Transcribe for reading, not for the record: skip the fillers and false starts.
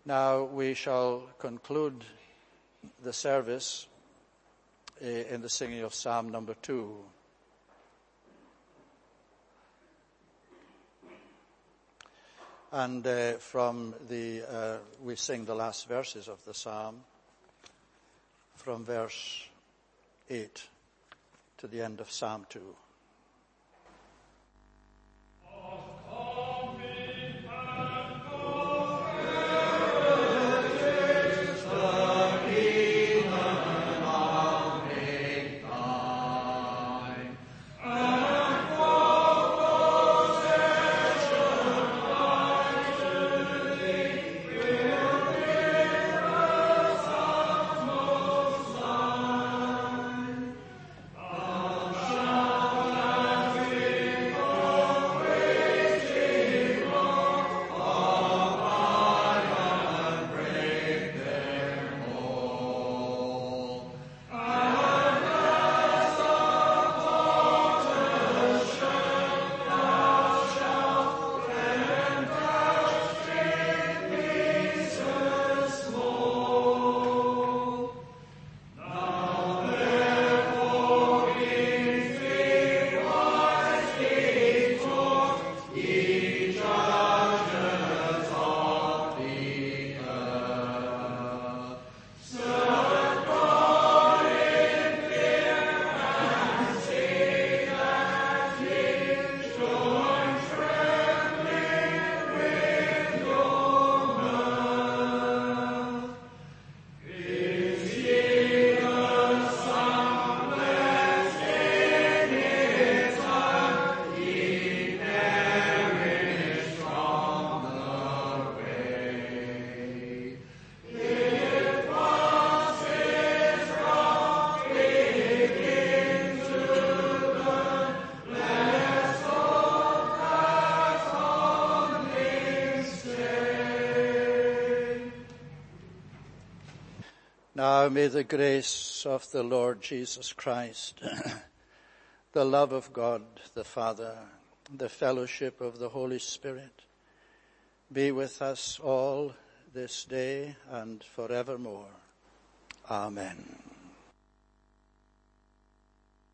Now we shall conclude the service in the singing of Psalm number 2. And we sing the last verses of the psalm from verse 8 to the end of Psalm 2. Now may the grace of the Lord Jesus Christ, the love of God the Father, the fellowship of the Holy Spirit be with us all this day and forevermore. Amen.